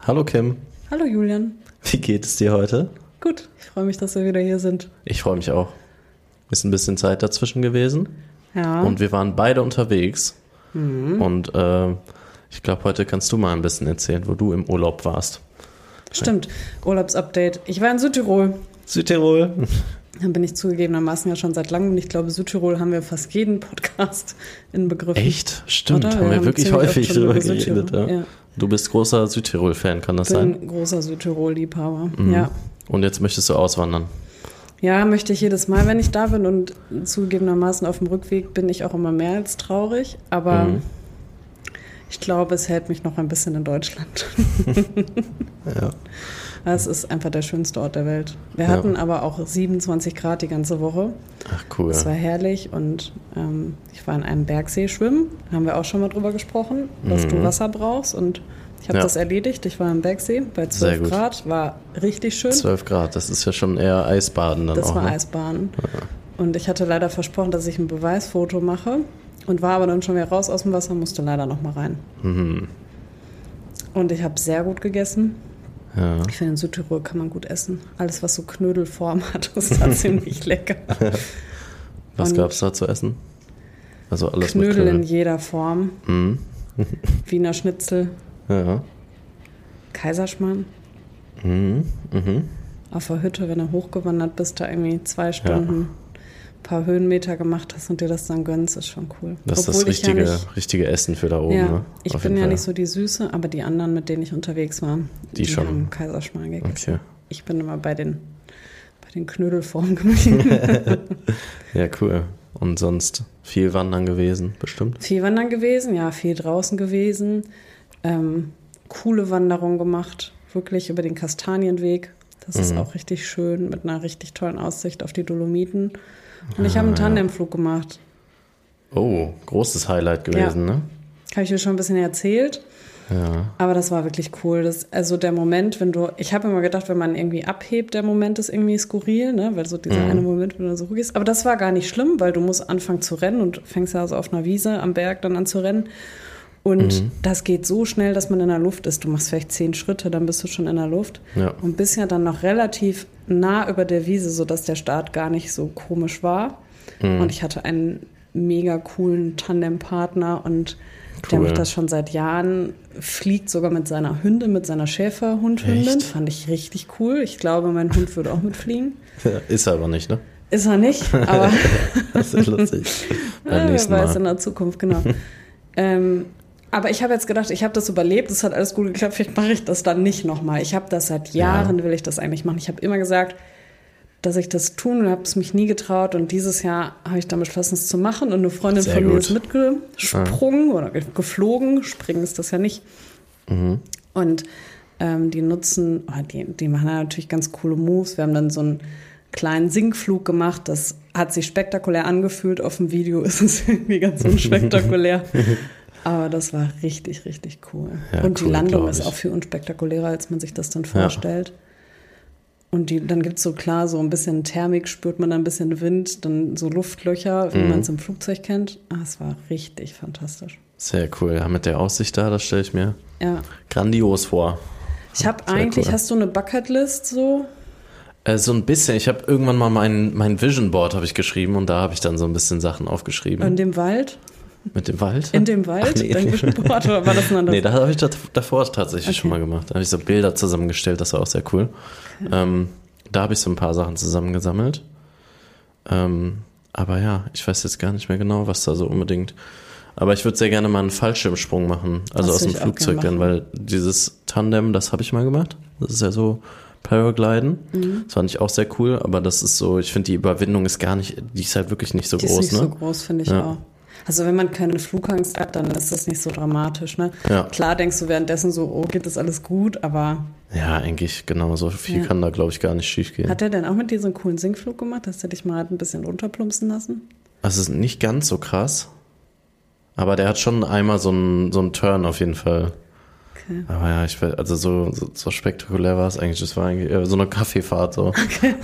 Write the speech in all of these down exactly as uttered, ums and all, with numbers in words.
Hallo Kim. Hallo Julian. Wie geht es dir heute? Gut, ich freue mich, dass wir wieder hier sind. Ich freue mich auch. Ist ein bisschen Zeit dazwischen gewesen. Ja. Und wir waren beide unterwegs. Mhm. Und äh, ich glaube, heute kannst du mal ein bisschen erzählen, wo du im Urlaub warst. Stimmt, Urlaubsupdate. Ich war in Südtirol. Südtirol. Da bin ich zugegebenermaßen ja schon seit langem. Und ich glaube, Südtirol haben wir fast jeden Podcast in Begriff. Echt? Stimmt, Oder? haben wir, Wir haben wirklich ziemlich häufig oft schon drüber über Südtirol, geredet. Ja. ja. Du bist großer Südtirol-Fan, kann das Ich bin sein? ein großer Südtirol-Liebhaber. Mhm. Ja. Und jetzt möchtest du auswandern. Ja, möchte ich jedes Mal, wenn ich da bin. Und zugegebenermaßen auf dem Rückweg bin ich auch immer mehr als traurig. Aber Mhm. ich glaube, es hält mich noch ein bisschen in Deutschland. Ja. Es ist einfach der schönste Ort der Welt. Wir Ja. hatten aber auch siebenundzwanzig Grad die ganze Woche. Ach cool. Es war herrlich und ähm, ich war in einem Bergsee schwimmen. Haben wir auch schon mal drüber gesprochen, dass Mhm. du Wasser brauchst. Und ich habe Ja. das erledigt. Ich war im Bergsee bei Sehr zwölf gut. Grad. War richtig schön. zwölf Grad, das ist ja schon eher Eisbaden dann Das auch. war ne? Eisbahn. Und ich hatte leider versprochen, dass ich ein Beweisfoto mache. Und war aber dann schon wieder raus aus dem Wasser, musste leider noch mal rein. Mhm. Und ich habe sehr gut gegessen. Ja. Ich finde, in Südtirol kann man gut essen. Alles, was so Knödelform hat, ist da ziemlich lecker. Was Und gab es da zu essen? Also alles Knödel mit in Knödeln. jeder Form. Mhm. Wiener Schnitzel, Ja. Kaiserschmarrn. Mhm. Mhm. Auf der Hütte, wenn du hochgewandert bist, da irgendwie zwei Stunden ein paar Höhenmeter gemacht hast und dir das dann gönnst, ist schon cool. Das ist das Obwohl ich ja richtige, nicht, richtige Essen für da oben. ja, Ne? ich Auf bin jeden ja Fall. nicht so die Süße, aber die anderen, mit denen ich unterwegs war, Die schon. haben Kaiserschmarrn gegessen. Okay. Ich bin immer bei den, bei den Knödelformen geblieben. Ja, cool. Und sonst viel wandern gewesen, bestimmt? Viel wandern gewesen, ja, viel draußen gewesen. Ähm, coole Wanderung gemacht, wirklich über den Kastanienweg. Das ist Mhm. auch richtig schön, mit einer richtig tollen Aussicht auf die Dolomiten. Und ich Ah, habe einen ja. Tandemflug gemacht. Oh, großes Highlight gewesen, ne? Habe ich mir schon ein bisschen erzählt. Ja. Aber das war wirklich cool. Das, also der Moment, wenn du, ich habe immer gedacht, wenn man irgendwie abhebt, der Moment ist irgendwie skurril, ne? Weil so dieser Mhm. eine Moment, wenn du so hochgehst. Aber das war gar nicht schlimm, weil du musst anfangen zu rennen und fängst ja also auf einer Wiese am Berg dann an zu rennen. Und Mhm. das geht so schnell, dass man in der Luft ist. Du machst vielleicht zehn Schritte, dann bist du schon in der Luft. Ja. Und bist ja dann noch relativ nah über der Wiese, sodass der Start gar nicht so komisch war. Mhm. Und ich hatte einen mega coolen Tandempartner und der Cool. macht das schon seit Jahren, fliegt sogar mit seiner Hündin, mit seiner Schäferhundhündin. Echt? Fand ich richtig cool. Ich glaube, mein Hund würde auch mitfliegen. Ist er aber nicht, ne? Ist er nicht, aber Das ist lustig. Beim ja, wer nächsten weiß in Mal. der Zukunft, genau. ähm, aber ich habe jetzt gedacht, ich habe das überlebt, es hat alles gut geklappt, vielleicht mache ich das dann nicht nochmal. Ich habe das seit Jahren, Ja. will ich das eigentlich machen. Ich habe immer gesagt, dass ich das tun und habe es mich nie getraut. Und dieses Jahr habe ich dann beschlossen, es zu machen. Und eine Freundin Sehr von mir gut. ist mitgesprungen oder ge- geflogen. Springen ist das ja nicht. Mhm. Und ähm, die nutzen, oh, die, die machen ja natürlich ganz coole Moves. Wir haben dann so einen kleinen Sinkflug gemacht. Das hat sich spektakulär angefühlt. Auf dem Video ist es irgendwie ganz unspektakulär. Aber das war richtig, richtig cool. Ja, und die cool, Landung glaub ist ich. auch viel unspektakulärer, als man sich das dann vorstellt. Und die, dann gibt es so klar, so ein bisschen Thermik, spürt man dann ein bisschen Wind, dann so Luftlöcher, wie Mhm. man es im Flugzeug kennt. Ah, es war richtig fantastisch. Sehr cool. Ja, mit der Aussicht da, das stelle ich mir Ja. grandios vor. Ich habe Sehr eigentlich, cool. hast du eine Bucketlist so? Äh, so ein bisschen. Ich habe irgendwann mal mein, mein Vision Board habe ich geschrieben und da habe ich dann so ein bisschen Sachen aufgeschrieben. In dem Wald? Mit dem Wald? In dem Wald? Ach, nee. Dein Vision Board, oder war das ein anderes? Nee, da habe ich das davor tatsächlich Okay. schon mal gemacht. Da habe ich so Bilder zusammengestellt, das war auch sehr cool. Ähm, da habe ich so ein paar Sachen zusammengesammelt. Ähm, aber ja, ich weiß jetzt gar nicht mehr genau, was da so unbedingt. Aber ich würde sehr gerne mal einen Fallschirmsprung machen, also Das aus dem würde ich auch Flugzeug gerne dann, weil dieses Tandem, das habe ich mal gemacht. Das ist ja so Paragliden. Mhm. Das fand ich auch sehr cool, aber das ist so, ich finde die Überwindung ist gar nicht, die ist halt wirklich nicht so Die groß, ist nicht ne? so groß, finde ich Ja. auch. Also wenn man keine Flugangst hat, dann ist das nicht so dramatisch. Ne? Ja. Klar denkst du währenddessen so, oh, geht das alles gut, aber Ja, eigentlich genau, so viel Ja. kann da glaube ich gar nicht schief gehen. hat er denn auch mit dir so einen coolen Sinkflug gemacht? Hast du dich mal ein bisschen runterplumpsen lassen? Also es ist nicht ganz so krass, aber der hat schon einmal so einen so einen Turn auf jeden Fall. Okay. Aber ja, ich weiß, also so, so, so spektakulär war es eigentlich. Das war eigentlich eher so eine Kaffeefahrt so.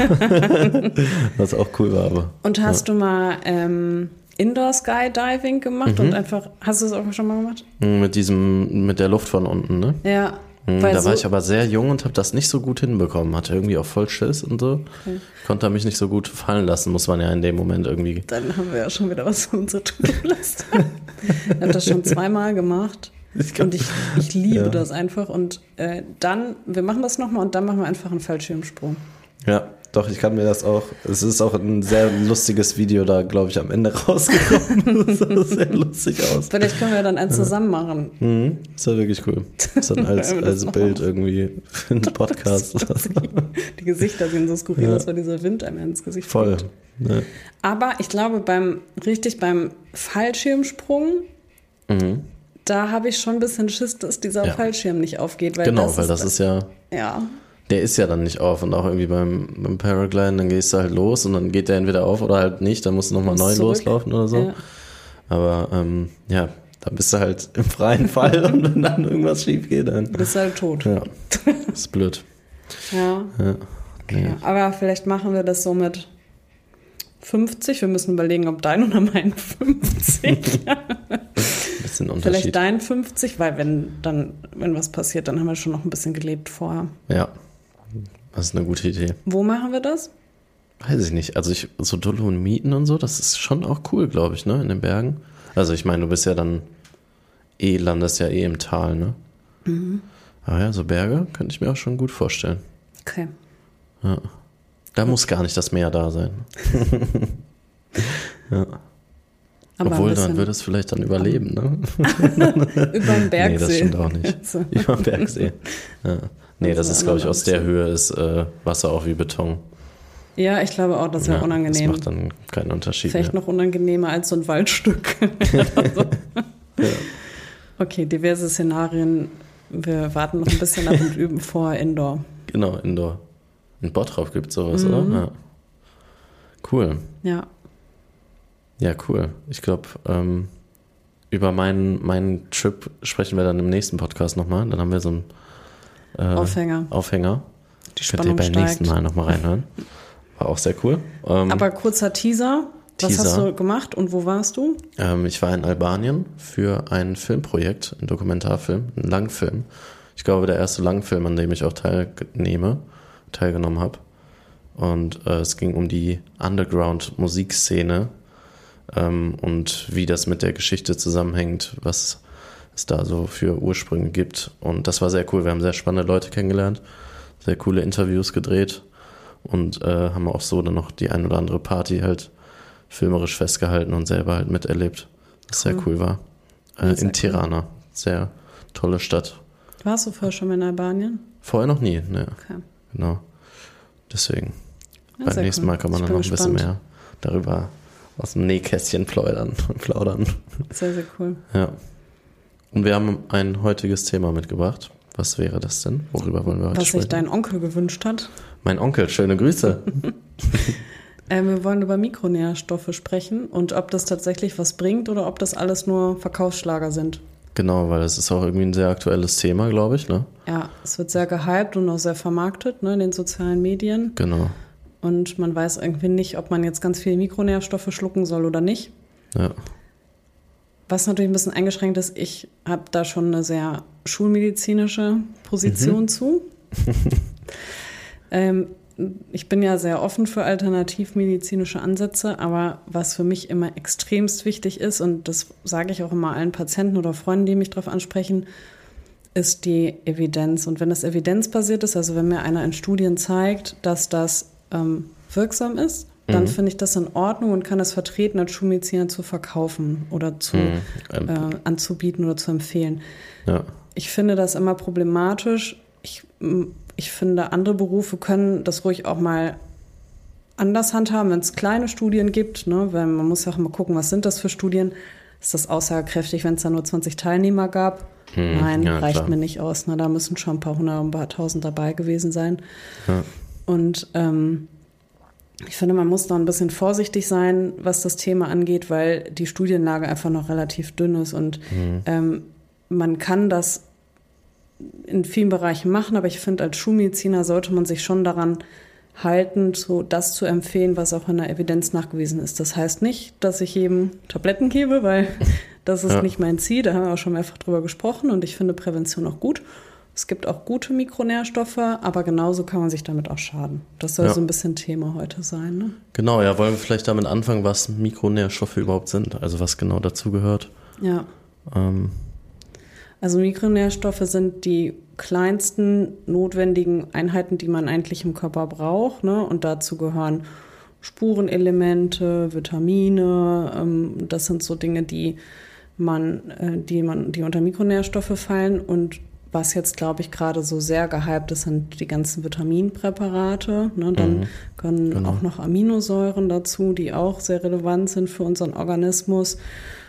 Was auch cool war, aber. Und hast du mal ähm, Indoor Skydiving gemacht Mhm. und einfach, hast du das auch schon mal gemacht? Mit diesem, mit der Luft von unten, ne? Ja. Hm, Weil da war so- ich aber sehr jung und habe das nicht so gut hinbekommen. Hatte irgendwie auch voll Schiss und so. Okay. Konnte mich nicht so gut fallen lassen, muss man ja in dem Moment irgendwie. Dann haben wir ja schon wieder was für unsere To-Do-Liste. Ich habe das schon zweimal gemacht. Und ich, ich liebe Ja. das einfach. Und äh, dann, wir machen das nochmal und dann machen wir einfach einen Fallschirmsprung. Ja, doch, ich kann mir das auch. Es ist auch ein sehr lustiges Video da, glaube ich, am Ende rausgekommen. Das sah sehr lustig aus. Vielleicht können wir dann eins zusammen machen. Mhm, das war wirklich cool. Das dann als, Wenn wir das als noch Bild machen. irgendwie für einen Podcast. oder so. Die Gesichter sehen so skurril Ja. aus, weil dieser Wind einem ins Gesicht Voll. fliegt. Ne? Aber ich glaube, beim richtig beim Fallschirmsprung, Mhm. da habe ich schon ein bisschen Schiss, dass dieser Ja. Fallschirm nicht aufgeht. Weil Genau, das weil ist, das ist ja. Ja, Der ist ja dann nicht auf und auch irgendwie beim, beim Paragliden, dann gehst du halt los und dann geht der entweder auf oder halt nicht, dann musst du nochmal Musst neu zurück. loslaufen oder so. Ja. Aber ähm, ja, da bist du halt im freien Fall und wenn dann irgendwas schief geht, dann. du bist halt tot. Ja, das ist blöd. Ja. Ja. Nee. Ja, aber vielleicht machen wir das so mit fünfzig. Wir müssen überlegen, ob dein oder mein fünfzig. Bisschen Unterschied. Vielleicht dein fünfzig, weil wenn dann, wenn was passiert, dann haben wir schon noch ein bisschen gelebt vorher. Ja, das ist eine gute Idee. Wo machen wir das? Weiß ich nicht. Also ich, so Dolomiten und so, das ist schon auch cool, glaube ich, ne, in den Bergen. Also ich meine, du bist ja dann eh, landest ja eh im Tal, ne? Mhm. Aber ja, so Berge könnte ich mir auch schon gut vorstellen. Okay. Ja. Da muss gar nicht das Meer da sein. Ja. Aber Obwohl, ein dann bisschen würde es vielleicht dann überleben, ne? über den Bergsee. Nee, das stimmt auch nicht. Also, Über den Bergsee. Ja. Nee, das Also ist, glaube ich, ein aus der bisschen- Höhe ist äh, Wasser auch wie Beton. ja, ich glaube auch, das wäre Ja, unangenehm. Das macht dann keinen Unterschied Vielleicht mehr. noch unangenehmer als so ein Waldstück. Also. Okay, diverse Szenarien. Wir warten noch ein bisschen ab und üben vor Indoor. Genau, Indoor. In Bottrop gibt es sowas, Mhm. oder? Ja. Cool. Ja, Ja, cool. Ich glaube, ähm, über meinen, meinen Trip sprechen wir dann im nächsten Podcast nochmal. Dann haben wir so einen äh, Aufhänger. Aufhänger. Die Könnt ihr Spannung beim nächsten steigt. Mal nochmal reinhören. War auch sehr cool. Ähm, Aber kurzer Teaser. Was Teaser. hast du gemacht und wo warst du? ähm, ich war in Albanien für ein Filmprojekt, ein Dokumentarfilm, ein Langfilm. Ich glaube, der erste Langfilm, an dem ich auch teilnehme, teilgenommen habe. Und äh, es ging um die Underground-Musikszene ähm, und wie das mit der Geschichte zusammenhängt, was es da so für Ursprünge gibt. Und das war sehr cool. Wir haben sehr spannende Leute kennengelernt, sehr coole Interviews gedreht und äh, haben auch so dann noch die ein oder andere Party halt filmerisch festgehalten und selber halt miterlebt, was Cool. sehr cool war. Äh, Ja, sehr in cool. Tirana. Sehr tolle Stadt. Warst du vorher schon mal in Albanien? Vorher noch nie, ne, Okay. genau. Deswegen. Ja, Beim sehr nächsten cool. Mal kann man Ich dann bin noch ein bisschen gespannt. mehr darüber aus dem Nähkästchen plaudern. plaudern. Sehr, sehr cool. Ja. Und wir haben ein heutiges Thema mitgebracht. Was wäre das denn? Worüber wollen wir heute Was sich sprechen? dein Onkel gewünscht hat. Mein Onkel, schöne Grüße. Äh, wir wollen über Mikronährstoffe sprechen und ob das tatsächlich was bringt oder ob das alles nur Verkaufsschlager sind. Genau, weil es ist auch irgendwie ein sehr aktuelles Thema, glaube ich, ne? Ja, es wird sehr gehypt und auch sehr vermarktet, ne, in den sozialen Medien. Genau. Und man weiß irgendwie nicht, ob man jetzt ganz viele Mikronährstoffe schlucken soll oder nicht. Ja. Was natürlich ein bisschen eingeschränkt ist, ich habe da schon eine sehr schulmedizinische Position Mhm. zu. ähm, ich bin ja sehr offen für alternativmedizinische Ansätze, aber was für mich immer extremst wichtig ist, und das sage ich auch immer allen Patienten oder Freunden, die mich darauf ansprechen, ist die Evidenz. Und wenn das evidenzbasiert ist, also wenn mir einer in Studien zeigt, dass das ähm, wirksam ist, dann Mhm. finde ich das in Ordnung und kann es vertreten, als Schulmediziner zu verkaufen oder zu, Mhm. Ähm, äh, anzubieten oder zu empfehlen. ja. Ich finde das immer problematisch. Ich, ich finde, andere Berufe können das ruhig auch mal anders handhaben, wenn es kleine Studien gibt. Ne? Weil man muss ja auch mal gucken, was sind das für Studien? Ist das aussagekräftig, wenn es da nur zwanzig Teilnehmer gab? Hm, Nein, ja, reicht klar. mir nicht aus. Ne? Da müssen schon ein paar hundert, ein paar tausend dabei gewesen sein. Ja. Und ähm, ich finde, man muss da ein bisschen vorsichtig sein, was das Thema angeht, weil die Studienlage einfach noch relativ dünn ist. Und Mhm. ähm, man kann das in vielen Bereichen machen, aber ich finde, als Schulmediziner sollte man sich schon daran halten, so das zu empfehlen, was auch in der Evidenz nachgewiesen ist. Das heißt nicht, dass ich jedem Tabletten gebe, weil das ist Ja. nicht mein Ziel. Da haben wir auch schon mehrfach drüber gesprochen und ich finde Prävention auch gut. Es gibt auch gute Mikronährstoffe, aber genauso kann man sich damit auch schaden. Das soll Ja. so ein bisschen Thema heute sein, ne? Genau, ja, wollen wir vielleicht damit anfangen, was Mikronährstoffe überhaupt sind, also was genau dazu gehört. Ja. Ähm, Also Mikronährstoffe sind die kleinsten notwendigen Einheiten, die man eigentlich im Körper braucht, ne? Und dazu gehören Spurenelemente, Vitamine. Ähm, das sind so Dinge, die man, äh, die man, die unter Mikronährstoffe fallen. Und was jetzt, glaube ich, gerade so sehr gehypt ist, sind die ganzen Vitaminpräparate. Ne? Dann Mhm. können Genau. auch noch Aminosäuren dazu, die auch sehr relevant sind für unseren Organismus.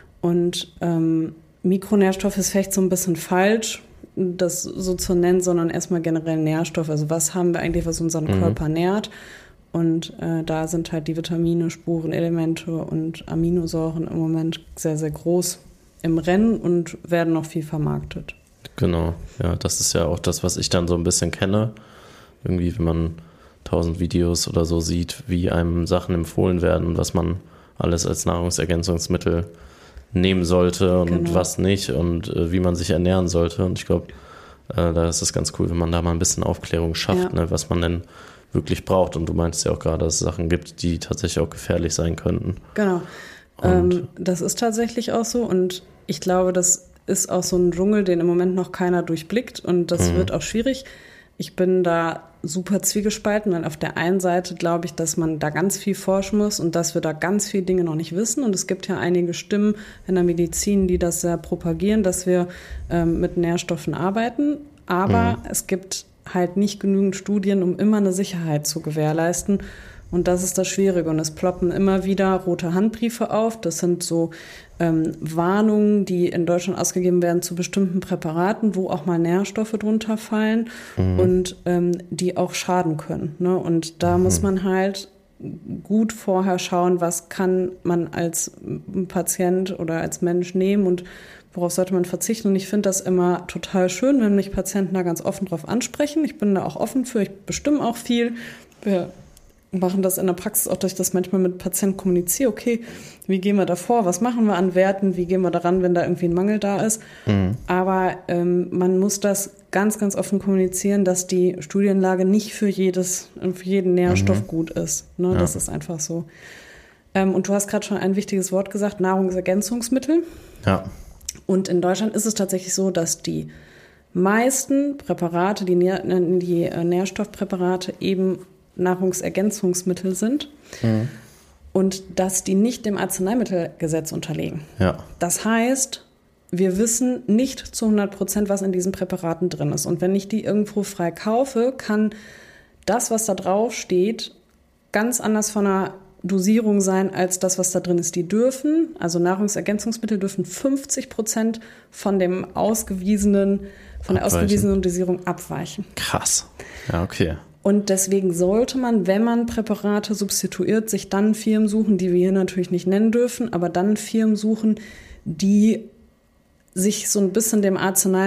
Und ähm, Mikronährstoff ist vielleicht so ein bisschen falsch, das so zu nennen, sondern erstmal generell Nährstoff. Also was haben wir eigentlich, was unseren Mhm. Körper nährt? Und äh, da sind halt die Vitamine, Spurenelemente und Aminosäuren im Moment sehr, sehr groß im Rennen und werden noch viel vermarktet. Genau, ja, das ist ja auch das, was ich dann so ein bisschen kenne. Irgendwie, wenn man tausend Videos oder so sieht, wie einem Sachen empfohlen werden und was man alles als Nahrungsergänzungsmittel nehmen sollte und Genau. was nicht und äh, wie man sich ernähren sollte. Und ich glaube, äh, da ist es ganz cool, wenn man da mal ein bisschen Aufklärung schafft, Ja. ne, was man denn wirklich braucht. Und du meintest ja auch gerade, dass es Sachen gibt, die tatsächlich auch gefährlich sein könnten. Genau. Und- Ähm, das ist tatsächlich auch so und ich glaube, das ist auch so ein Dschungel, den im Moment noch keiner durchblickt und das Mhm. wird auch schwierig. Ich bin da super zwiegespalten, weil auf der einen Seite glaube ich, dass man da ganz viel forschen muss und dass wir da ganz viele Dinge noch nicht wissen. Und es gibt ja einige Stimmen in der Medizin, die das sehr propagieren, dass wir ähm, mit Nährstoffen arbeiten. Aber Mhm. es gibt halt nicht genügend Studien, um immer eine Sicherheit zu gewährleisten. Und das ist das Schwierige. Und es ploppen immer wieder rote Handbriefe auf. Das sind so ähm, Warnungen, die in Deutschland ausgegeben werden zu bestimmten Präparaten, wo auch mal Nährstoffe drunter fallen Mhm. und ähm, die auch schaden können. Ne? Und da Mhm. muss man halt gut vorher schauen, was kann man als Patient oder als Mensch nehmen und worauf sollte man verzichten. Und ich finde das immer total schön, wenn mich Patienten da ganz offen drauf ansprechen. Ich bin da auch offen für, ich bestimme auch viel. Wir machen das in der Praxis auch, dass ich das manchmal mit Patienten kommuniziere. Okay, wie gehen wir da vor? Was machen wir an Werten? Wie gehen wir daran, wenn da irgendwie ein Mangel da ist? Mhm. Aber ähm, man muss das ganz, ganz offen kommunizieren, dass die Studienlage nicht für jedes, für jeden Nährstoff Mhm. gut ist. Ne? Ja. Das ist einfach so. Ähm, und du hast gerade schon ein wichtiges Wort gesagt, Nahrungsergänzungsmittel. Ja. Und in Deutschland ist es tatsächlich so, dass die meisten Präparate, die, Nähr die äh, Nährstoffpräparate eben Nahrungsergänzungsmittel sind Mhm. und dass die nicht dem Arzneimittelgesetz unterliegen. Ja. Das heißt, wir wissen nicht zu hundert Prozent, was in diesen Präparaten drin ist. Und wenn ich die irgendwo frei kaufe, kann das, was da drauf steht, ganz anders von der Dosierung sein als das, was da drin ist. Die dürfen, also Nahrungsergänzungsmittel dürfen fünfzig Prozent von dem ausgewiesenen, von der Abweichen. ausgewiesenen Dosierung abweichen. Krass. Ja, okay. Und deswegen sollte man, wenn man Präparate substituiert, sich dann Firmen suchen, die wir hier natürlich nicht nennen dürfen, aber dann Firmen suchen, die sich so ein bisschen dem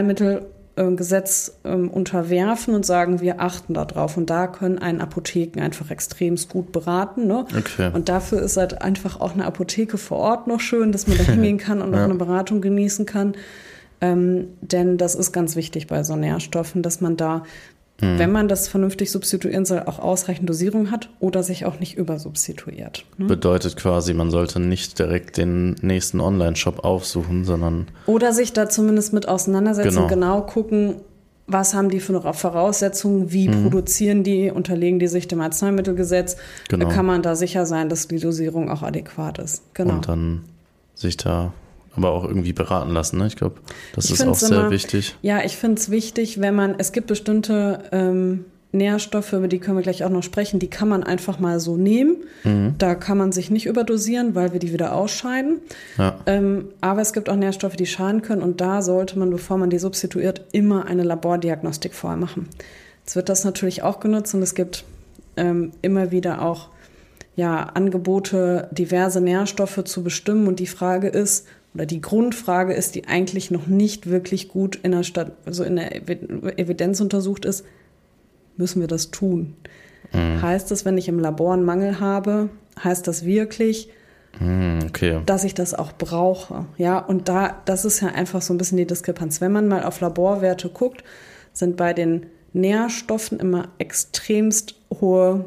Arzneimittelgesetz ähm, unterwerfen und sagen, wir achten da drauf. Und da können einen Apotheken einfach extremst gut beraten. Ne? Okay. Und dafür ist halt einfach auch eine Apotheke vor Ort noch schön, dass man da hingehen kann und Ja. auch eine Beratung genießen kann. Ähm, denn das ist ganz wichtig bei so Nährstoffen, dass man da, Mhm. wenn man das vernünftig substituieren soll, auch ausreichend Dosierung hat oder sich auch nicht übersubstituiert. Ne? Bedeutet quasi, man sollte nicht direkt den nächsten Online-Shop aufsuchen, sondern Oder sich da zumindest mit auseinandersetzen, Genau. genau, gucken, was haben die für eine Voraussetzungen, wie Mhm. produzieren die, unterlegen die sich dem Arzneimittelgesetz, Genau. kann man da sicher sein, dass die Dosierung auch adäquat ist. Genau. und dann sich da aber auch irgendwie beraten lassen. Ne? Ich glaube, das Ich ist auch find's sehr immer- wichtig. Ja, ich finde es wichtig, wenn man, es gibt bestimmte ähm, Nährstoffe, über die können wir gleich auch noch sprechen, die kann man einfach mal so nehmen. Mhm. Da kann man sich nicht überdosieren, weil wir die wieder ausscheiden. Ja. Ähm, aber es gibt auch Nährstoffe, die schaden können und da sollte man, bevor man die substituiert, immer eine Labordiagnostik vorher machen. Jetzt wird das natürlich auch genutzt und es gibt ähm, immer wieder auch ja, Angebote, diverse Nährstoffe zu bestimmen und die Frage ist, oder die Grundfrage ist, die eigentlich noch nicht wirklich gut in der Stadt, also in der Ev- Evidenz untersucht ist, müssen wir das tun? Mhm. Heißt das, wenn ich im Labor einen Mangel habe, heißt das wirklich, Mhm, okay. dass ich das auch brauche? Ja, und da, das ist ja einfach so ein bisschen die Diskrepanz. Wenn man mal auf Laborwerte guckt, sind bei den Nährstoffen immer extremst hohe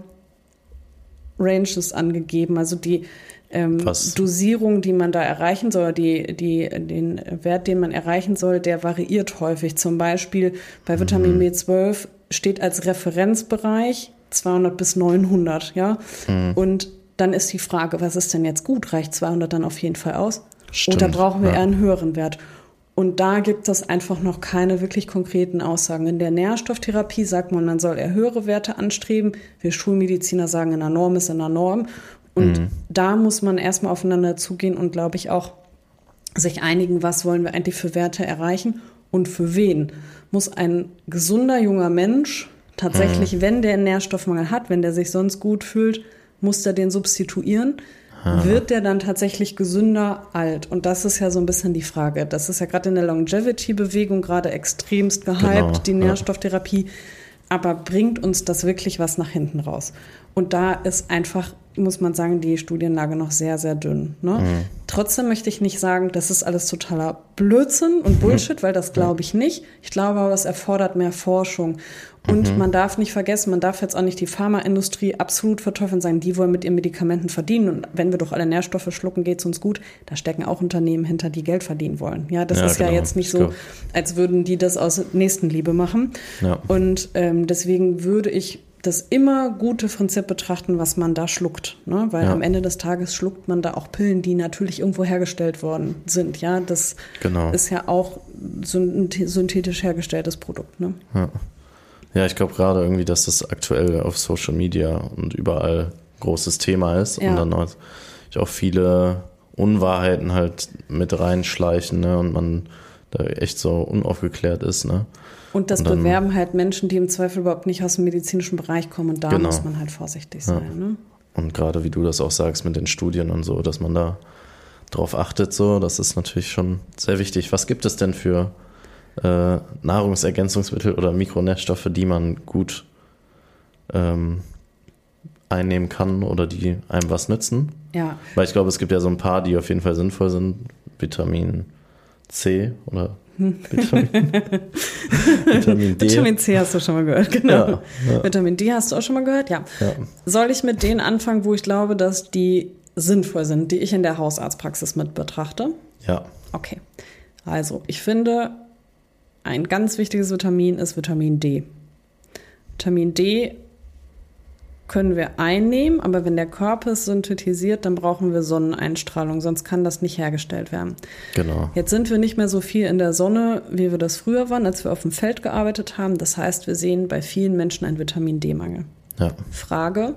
Ranges angegeben. Also die ähm, Dosierung, die man da erreichen soll, die, die, den Wert, den man erreichen soll, der variiert häufig. Zum Beispiel bei Vitamin mhm. B zwölf steht als Referenzbereich zweihundert bis neunhundert, ja. Mhm. Und dann ist die Frage, was ist denn jetzt gut? Reicht zweihundert dann auf jeden Fall aus? Stimmt, und da brauchen wir ja. eher einen höheren Wert. Und da gibt es einfach noch keine wirklich konkreten Aussagen. In der Nährstofftherapie sagt man, man soll eher höhere Werte anstreben. Wir Schulmediziner sagen, in der Norm ist in der Norm. Und mhm. da muss man erstmal aufeinander zugehen und, glaube ich, auch sich einigen, was wollen wir eigentlich für Werte erreichen und für wen. Muss ein gesunder junger Mensch tatsächlich, mhm. wenn der einen Nährstoffmangel hat, wenn der sich sonst gut fühlt, muss der den substituieren? Aha. Wird der dann tatsächlich gesünder alt? Und das ist ja so ein bisschen die Frage. Das ist ja gerade in der Longevity-Bewegung gerade extremst gehypt, genau, die Nährstofftherapie. Ja. Aber bringt uns das wirklich was nach hinten raus? Und da ist einfach, muss man sagen, die Studienlage noch sehr, sehr dünn. Ne? Mhm. Trotzdem möchte ich nicht sagen, das ist alles totaler Blödsinn und Bullshit, weil das glaube ich nicht. Ich glaube aber, es erfordert mehr Forschung. Und mhm. man darf nicht vergessen, man darf jetzt auch nicht die Pharmaindustrie absolut verteufeln, sagen, die wollen mit ihren Medikamenten verdienen. Und wenn wir doch alle Nährstoffe schlucken, geht es uns gut. Da stecken auch Unternehmen hinter, die Geld verdienen wollen. Ja, das ja, ist genau. ja jetzt nicht so, als würden die das aus Nächstenliebe machen. Ja. Und ähm, deswegen würde ich das immer gut differenziert betrachten, was man da schluckt. Ne? Weil ja. am Ende des Tages schluckt man da auch Pillen, die natürlich irgendwo hergestellt worden sind. Ja, das genau. ist ja auch so ein synthetisch hergestelltes Produkt. Ne? Ja. Ja, ich glaube gerade irgendwie, dass das aktuell auf Social Media und überall großes Thema ist ja. und dann auch viele Unwahrheiten halt mit reinschleichen, ne, und man da echt so unaufgeklärt ist, ne. Und das und dann, bewerben halt Menschen, die im Zweifel überhaupt nicht aus dem medizinischen Bereich kommen, und da genau. muss man halt vorsichtig sein, ja. ne. Und gerade wie du das auch sagst mit den Studien und so, dass man da drauf achtet, so, das ist natürlich schon sehr wichtig. Was gibt es denn für Äh, Nahrungsergänzungsmittel oder Mikronährstoffe, die man gut ähm, einnehmen kann oder die einem was nützen? Ja. Weil ich glaube, es gibt ja so ein paar, die auf jeden Fall sinnvoll sind. Vitamin C oder Vitamin, Vitamin D. Vitamin C hast du schon mal gehört, genau. Ja, ja. Vitamin D hast du auch schon mal gehört, ja. ja. Soll ich mit denen anfangen, wo ich glaube, dass die sinnvoll sind, die ich in der Hausarztpraxis mit betrachte? Ja. Okay. Also, ich finde, ein ganz wichtiges Vitamin ist Vitamin D. Vitamin D können wir einnehmen, aber wenn der Körper es synthetisiert, dann brauchen wir Sonneneinstrahlung, sonst kann das nicht hergestellt werden. Genau. Jetzt sind wir nicht mehr so viel in der Sonne, wie wir das früher waren, als wir auf dem Feld gearbeitet haben. Das heißt, wir sehen bei vielen Menschen einen Vitamin D-Mangel. Ja. Frage,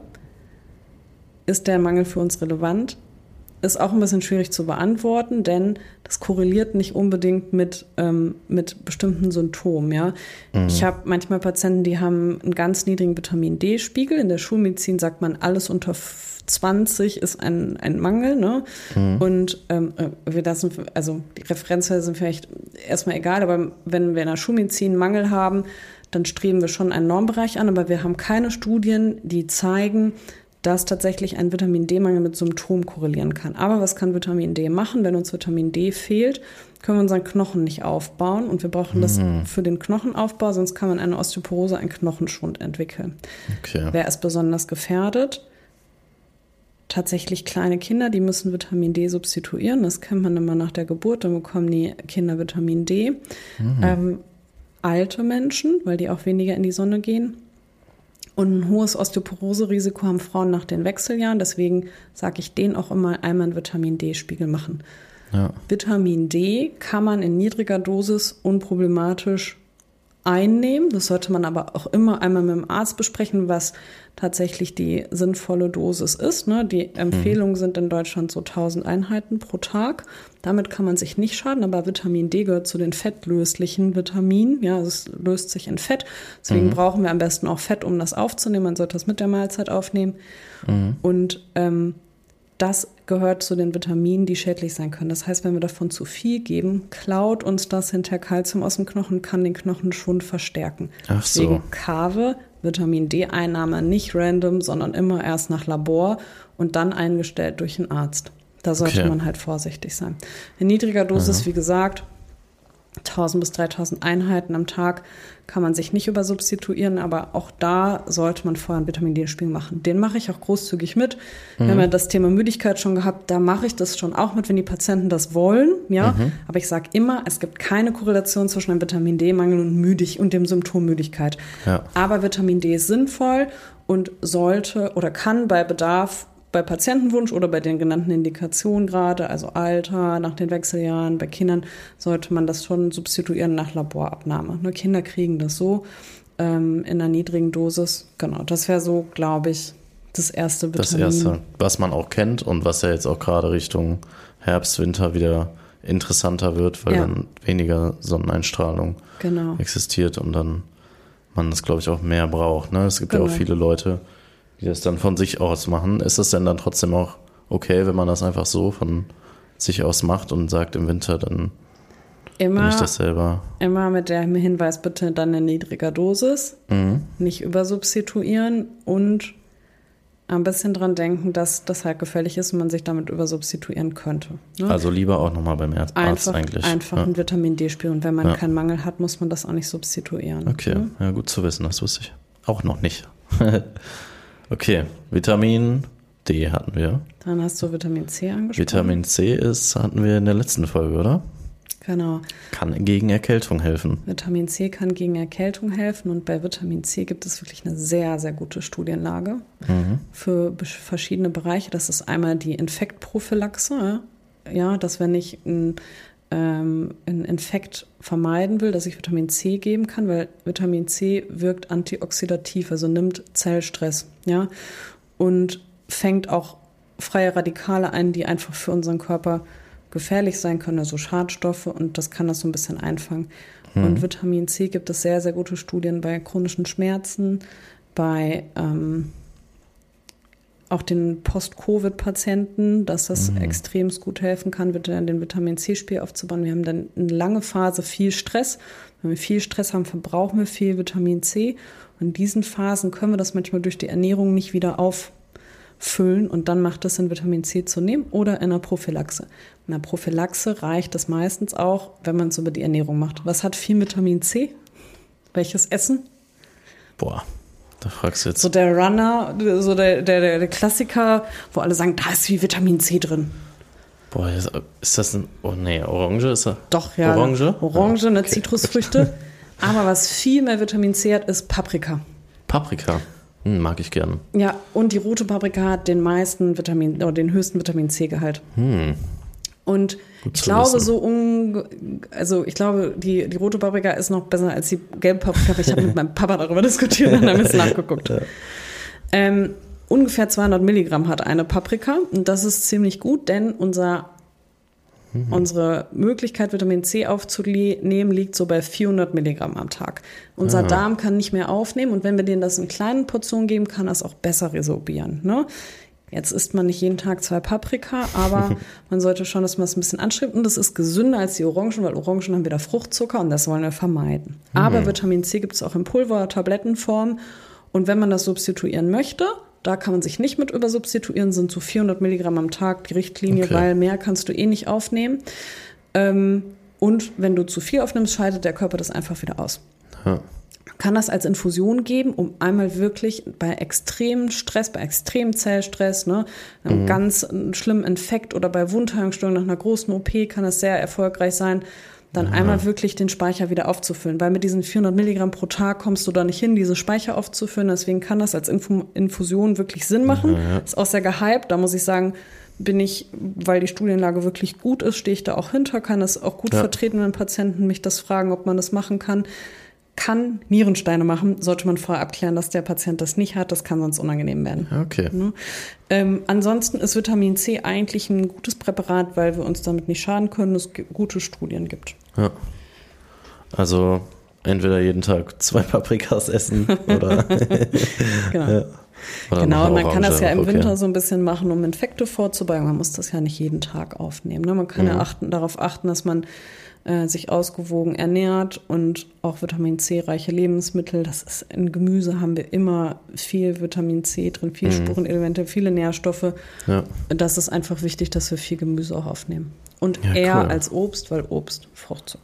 ist der Mangel für uns relevant? Ist auch ein bisschen schwierig zu beantworten, denn das korreliert nicht unbedingt mit, ähm, mit bestimmten Symptomen. Ja? Mhm. Ich habe manchmal Patienten, die haben einen ganz niedrigen Vitamin-D-Spiegel. In der Schulmedizin sagt man, alles unter zwanzig ist ein, ein Mangel. Ne? Mhm. Und ähm, wir lassen, also die Referenzwerte sind vielleicht erstmal egal, aber wenn wir in der Schulmedizin Mangel haben, dann streben wir schon einen Normbereich an, aber wir haben keine Studien, die zeigen, dass tatsächlich ein Vitamin-D-Mangel mit Symptomen korrelieren kann. Aber was kann Vitamin D machen? Wenn uns Vitamin D fehlt, können wir unseren Knochen nicht aufbauen. Und wir brauchen das mhm. für den Knochenaufbau, sonst kann man eine Osteoporose, einen Knochenschwund entwickeln. Okay. Wer ist besonders gefährdet? Tatsächlich kleine Kinder, die müssen Vitamin D substituieren. Das kennt man immer nach der Geburt, dann bekommen die Kinder Vitamin D. Mhm. Ähm, alte Menschen, weil die auch weniger in die Sonne gehen. Und ein hohes Osteoporose-Risiko haben Frauen nach den Wechseljahren. Deswegen sage ich denen auch immer einmal einen Vitamin-D-Spiegel machen. Ja. Vitamin D kann man in niedriger Dosis unproblematisch einnehmen. Das sollte man aber auch immer einmal mit dem Arzt besprechen, was tatsächlich die sinnvolle Dosis ist. Ne? Die Empfehlungen mhm. sind in Deutschland so tausend Einheiten pro Tag. Damit kann man sich nicht schaden, aber Vitamin D gehört zu den fettlöslichen Vitaminen. Ja, es löst sich in Fett. Deswegen mhm. brauchen wir am besten auch Fett, um das aufzunehmen. Man sollte das mit der Mahlzeit aufnehmen. Mhm. Und ähm, das gehört zu den Vitaminen, die schädlich sein können. Das heißt, wenn wir davon zu viel geben, klaut uns das hinter Kalzium aus dem Knochen, kann den Knochenschwund verstärken. Ach so. Deswegen Kave, Vitamin D-Einnahme nicht random, sondern immer erst nach Labor und dann eingestellt durch einen Arzt. Da sollte okay. man halt vorsichtig sein. In niedriger Dosis, Aha. wie gesagt, tausend bis dreitausend Einheiten am Tag kann man sich nicht übersubstituieren, aber auch da sollte man vorher einen Vitamin D-Spiegel machen. Den mache ich auch großzügig mit. Mhm. Wir haben ja das Thema Müdigkeit schon gehabt, da mache ich das schon auch mit, wenn die Patienten das wollen. Ja, mhm. Aber ich sage immer, es gibt keine Korrelation zwischen einem Vitamin D-Mangel und müdig und dem Symptom Müdigkeit. Ja. Aber Vitamin D ist sinnvoll und sollte oder kann bei Bedarf bei Patientenwunsch oder bei den genannten Indikationen gerade, also Alter, nach den Wechseljahren, bei Kindern, sollte man das schon substituieren nach Laborabnahme. Ne, Kinder kriegen das so ähm, in einer niedrigen Dosis. Genau, das wäre so, glaube ich, das erste Vitamin. Das erste, was man auch kennt und was ja jetzt auch gerade Richtung Herbst, Winter wieder interessanter wird, weil ja. dann weniger Sonneneinstrahlung genau. existiert und dann man das, glaube ich, auch mehr braucht. Ne? Es gibt genau. ja auch viele Leute, die das dann von sich aus machen. Ist es denn dann trotzdem auch okay, wenn man das einfach so von sich aus macht und sagt im Winter, dann immer, bin ich das selber? Immer mit dem Hinweis, bitte dann in niedriger Dosis, mhm. nicht übersubstituieren und ein bisschen dran denken, dass das halt gefährlich ist und man sich damit übersubstituieren könnte. Ne? Also lieber auch nochmal beim Arzt einfach, eigentlich. Einfach ja. ein Vitamin D-Spiegel und wenn man ja. keinen Mangel hat, muss man das auch nicht substituieren. Okay, ne? ja gut zu wissen, das wusste ich auch noch nicht. Okay, Vitamin D hatten wir. Dann hast du Vitamin C angesprochen. Vitamin C ist, hatten wir in der letzten Folge, oder? Genau. Kann gegen Erkältung helfen. Vitamin C kann gegen Erkältung helfen und bei Vitamin C gibt es wirklich eine sehr, sehr gute Studienlage mhm. für verschiedene Bereiche. Das ist einmal die Infektprophylaxe, ja, dass wenn ich ein einen Infekt vermeiden will, dass ich Vitamin C geben kann, weil Vitamin C wirkt antioxidativ, also nimmt Zellstress, ja, und fängt auch freie Radikale ein, die einfach für unseren Körper gefährlich sein können, also Schadstoffe, und das kann das so ein bisschen einfangen. Mhm. Und Vitamin C gibt es sehr, sehr gute Studien bei chronischen Schmerzen, bei ähm, auch den Post-Covid-Patienten, dass das mhm. extrem gut helfen kann, den Vitamin-C-Spiegel aufzubauen. Wir haben dann eine lange Phase viel Stress. Wenn wir viel Stress haben, verbrauchen wir viel Vitamin C. Und in diesen Phasen können wir das manchmal durch die Ernährung nicht wieder auffüllen. Und dann macht es Sinn, Vitamin C zu nehmen oder in der Prophylaxe. In der Prophylaxe reicht es meistens auch, wenn man es über die Ernährung macht. Was hat viel Vitamin C? Welches Essen? Boah. Da fragst du jetzt. So der Runner, so der, der, der Klassiker, wo alle sagen, da ist viel Vitamin C drin. Boah, ist das ein, oh nee, Orange ist er? Doch, ja. Orange? Orange, ja, okay. Eine Zitrusfrüchte. Aber was viel mehr Vitamin C hat, ist Paprika. Paprika? Hm, mag ich gerne. Ja, und die rote Paprika hat den meisten Vitamin, oder den höchsten Vitamin C-Gehalt. Hm. Und ich glaube, wissen. so un, also ich glaube, die, die rote Paprika ist noch besser als die gelbe Paprika, weil ich habe mit meinem Papa darüber diskutiert und dann ein bisschen nachgeguckt. Ja. Ähm, ungefähr zweihundert Milligramm hat eine Paprika und das ist ziemlich gut, denn unser, mhm. unsere Möglichkeit, Vitamin C aufzunehmen, liegt so bei vierhundert Milligramm am Tag. Unser ah. Darm kann nicht mehr aufnehmen und wenn wir denen das in kleinen Portionen geben, kann das auch besser resorbieren, ne? Jetzt isst man nicht jeden Tag zwei Paprika, aber man sollte schon, dass man es ein bisschen anstrebt. Und das ist gesünder als die Orangen, weil Orangen haben wieder Fruchtzucker und das wollen wir vermeiden. Mhm. Aber Vitamin C gibt es auch in Pulver- Tablettenform. Und wenn man das substituieren möchte, da kann man sich nicht mit übersubstituieren, sind so vierhundert Milligramm am Tag die Richtlinie, okay. weil mehr kannst du eh nicht aufnehmen. Und wenn du zu viel aufnimmst, scheidet der Körper das einfach wieder aus. Ja. Kann das als Infusion geben, um einmal wirklich bei extremem Stress, bei extremem Zellstress, ne, einem mhm. ganz schlimmen Infekt oder bei Wundheilungsstörungen nach einer großen O P kann das sehr erfolgreich sein, dann ja. einmal wirklich den Speicher wieder aufzufüllen. Weil mit diesen vierhundert Milligramm pro Tag kommst du da nicht hin, diese Speicher aufzufüllen. Deswegen kann das als Infu- Infusion wirklich Sinn machen. Ja, ja. Ist auch sehr gehypt. Da muss ich sagen, bin ich, weil die Studienlage wirklich gut ist, stehe ich da auch hinter, kann das auch gut ja. vertreten, wenn Patienten mich das fragen, ob man das machen kann. Kann Nierensteine machen, sollte man vorher abklären, dass der Patient das nicht hat. Das kann sonst unangenehm werden. Okay. Ne? Ähm, ansonsten ist Vitamin C eigentlich ein gutes Präparat, weil wir uns damit nicht schaden können, es g- gute Studien gibt. Ja. Also entweder jeden Tag zwei Paprikas essen oder genau. ja. Oder genau, man kann das ja im okay. Winter so ein bisschen machen, um Infekte vorzubeugen. Man muss das ja nicht jeden Tag aufnehmen. Ne? Man kann mhm. ja achten, darauf achten, dass man äh, sich ausgewogen ernährt und auch Vitamin C-reiche Lebensmittel. Das ist in Gemüse haben wir immer viel Vitamin C drin, viel mhm. Spurenelemente, viele Nährstoffe. Ja. Das ist einfach wichtig, dass wir viel Gemüse auch aufnehmen. Und ja, eher cool. als Obst, weil Obst Fruchtzucker hat.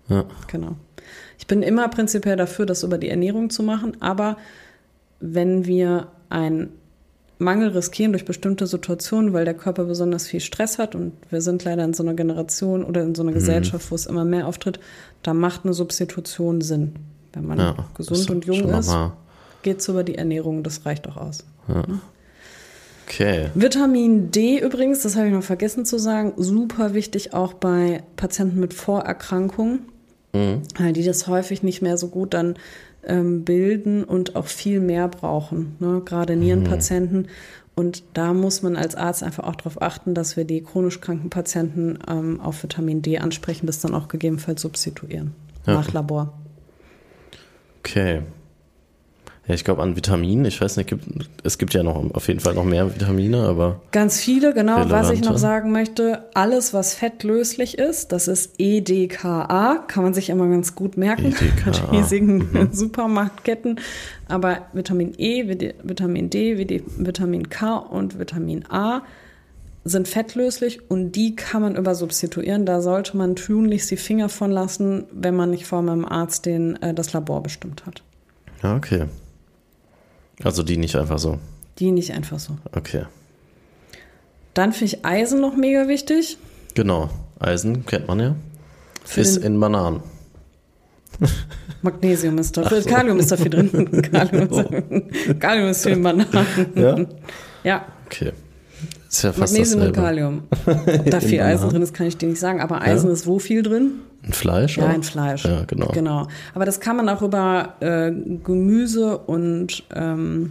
Ja. Genau. Ich bin immer prinzipiell dafür, das über die Ernährung zu machen, aber wenn wir einen Mangel riskieren durch bestimmte Situationen, weil der Körper besonders viel Stress hat und wir sind leider in so einer Generation oder in so einer mhm. Gesellschaft, wo es immer mehr auftritt, da macht eine Substitution Sinn. Wenn man ja, gesund und jung ist, geht es über die Ernährung, das reicht auch aus. Ja. Okay. Vitamin D übrigens, das habe ich noch vergessen zu sagen, super wichtig auch bei Patienten mit Vorerkrankungen, mhm. weil die das häufig nicht mehr so gut dann ähm, bilden und auch viel mehr brauchen, ne? Gerade Nierenpatienten. Mhm. Und da muss man als Arzt einfach auch darauf achten, dass wir die chronisch kranken Patienten ähm, auf Vitamin D ansprechen, das dann auch gegebenenfalls substituieren, ja. nach Labor. Okay. Ja, ich glaube an Vitaminen, ich weiß nicht, gibt, es gibt ja noch auf jeden Fall noch mehr Vitamine, aber... Ganz viele, genau. Relevante. Was ich noch sagen möchte, alles, was fettlöslich ist, das ist E D K A, kann man sich immer ganz gut merken, E D K A. riesigen mhm. Supermarktketten. Aber Vitamin E, Vitamin D, Vitamin K und Vitamin A sind fettlöslich und die kann man übersubstituieren. Da sollte man tunlichst die Finger von lassen, wenn man nicht vor meinem Arzt den, äh, das Labor bestimmt hat. Ja, okay. Also die nicht einfach so? Die nicht einfach so. Okay. Dann finde ich Eisen noch mega wichtig. Genau, Eisen kennt man ja. Für ist in Bananen. Magnesium ist da, so. Kalium ist da viel drin. Kalium ist, oh. Kalium ist viel in Bananen. Ja? Ja. Okay. Ist ja fast Magnesium dasselbe. und Kalium. Ob da viel Eisen drin ist, kann ich dir nicht sagen. Aber Eisen ja. ist wo viel drin? In Fleisch? Ja, auch? in Fleisch. Ja, genau. genau. Aber das kann man auch über äh, Gemüse und ähm,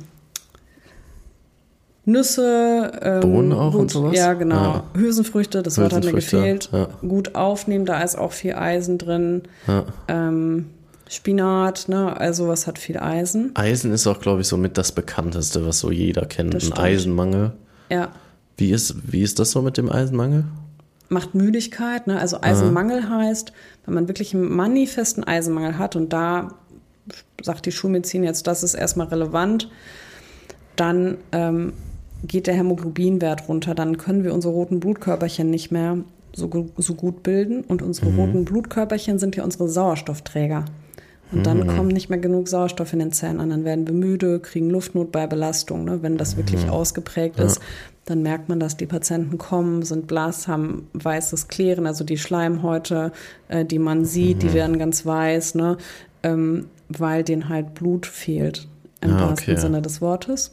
Nüsse. Ähm, Bohnen auch gut, und sowas? Ja, genau. Ja. Hülsenfrüchte, das Wort hat mir gefehlt. Ja. Gut aufnehmen, da ist auch viel Eisen drin. Ja. Ähm, Spinat, ne, also was hat viel Eisen. Eisen ist auch, glaube ich, so mit das Bekannteste, was so jeder kennt. Das Ein stimmt. Eisenmangel. Ja. Wie ist, wie ist das so mit dem Eisenmangel? Macht Müdigkeit, ne? Also Eisenmangel Aha. heißt, wenn man wirklich einen manifesten Eisenmangel hat und da sagt die Schulmedizin jetzt, das ist erstmal relevant, dann ähm, geht der Hämoglobinwert runter, dann können wir unsere roten Blutkörperchen nicht mehr so, so gut bilden und unsere mhm. roten Blutkörperchen sind ja unsere Sauerstoffträger. Und dann mhm. kommt nicht mehr genug Sauerstoff in den Zellen an, dann werden wir müde, kriegen Luftnot bei Belastung. Ne? Wenn das wirklich mhm. ausgeprägt ist, ja. dann merkt man, dass die Patienten kommen, sind blass, haben weißes Kleren, also die Schleimhäute, äh, die man sieht, mhm. die werden ganz weiß, ne? ähm, weil denen halt Blut fehlt, im ja, wahrsten okay. Sinne des Wortes.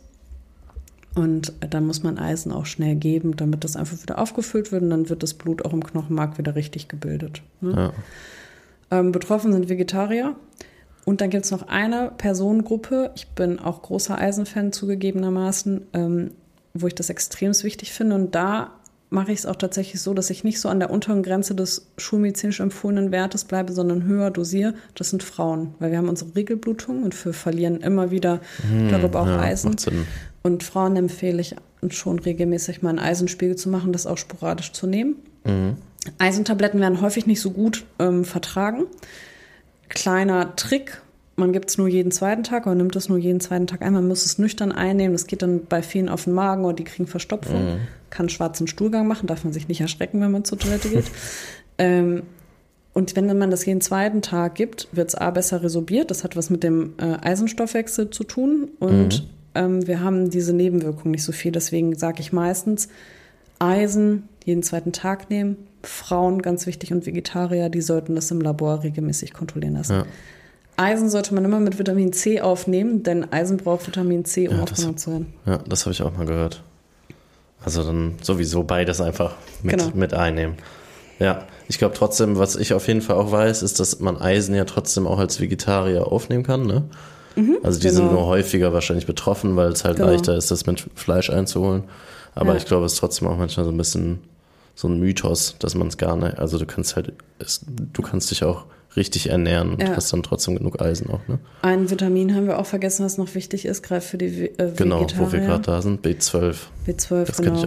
Und dann muss man Eisen auch schnell geben, damit das einfach wieder aufgefüllt wird und dann wird das Blut auch im Knochenmark wieder richtig gebildet. Ne? Ja. Ähm, betroffen sind Vegetarier. Und dann gibt es noch eine Personengruppe, ich bin auch großer Eisenfan zugegebenermaßen, ähm, wo ich das extrem wichtig finde. Und da mache ich es auch tatsächlich so, dass ich nicht so an der unteren Grenze des schulmedizinisch empfohlenen Wertes bleibe, sondern höher dosiere. Das sind Frauen, weil wir haben unsere Regelblutung und wir verlieren immer wieder hm, darüber auch ja, Eisen. Und Frauen empfehle ich schon regelmäßig mal einen Eisenspiegel zu machen, das auch sporadisch zu nehmen. Mhm. Eisentabletten werden häufig nicht so gut ähm, vertragen. Kleiner Trick, man gibt es nur jeden zweiten Tag oder nimmt es nur jeden zweiten Tag ein. Man muss es nüchtern einnehmen. Das geht dann bei vielen auf den Magen oder die kriegen Verstopfung. Mhm. Kann schwarzen Stuhlgang machen, darf man sich nicht erschrecken, wenn man zur Toilette geht. ähm, und wenn man das jeden zweiten Tag gibt, wird es A besser resorbiert. Das hat was mit dem äh, Eisenstoffwechsel zu tun. Und mhm. ähm, wir haben diese Nebenwirkung nicht so viel. Deswegen sage ich meistens, Eisen jeden zweiten Tag nehmen. Frauen, ganz wichtig, und Vegetarier, die sollten das im Labor regelmäßig kontrollieren lassen. Ja. Eisen sollte man immer mit Vitamin C aufnehmen, denn Eisen braucht Vitamin C, um ja, aufgenommen zu werden. Ja, das habe ich auch mal gehört. Also dann sowieso beides einfach mit, genau. mit einnehmen. Ja, ich glaube trotzdem, was ich auf jeden Fall auch weiß, ist, dass man Eisen ja trotzdem auch als Vegetarier aufnehmen kann, ne? Mhm, also die genau. sind nur häufiger wahrscheinlich betroffen, weil es halt genau. leichter ist, das mit Fleisch einzuholen. Aber ja. ich glaube, es ist trotzdem auch manchmal so ein bisschen so ein Mythos, dass man es gar nicht, also du kannst halt, es, du kannst dich auch richtig ernähren und ja. hast dann trotzdem genug Eisen auch, ne? Ein Vitamin haben wir auch vergessen, was noch wichtig ist, gerade für die äh, Genau, Vegetarier. wo wir gerade da sind, B zwölf. B zwölf, das genau. kenne ich auch.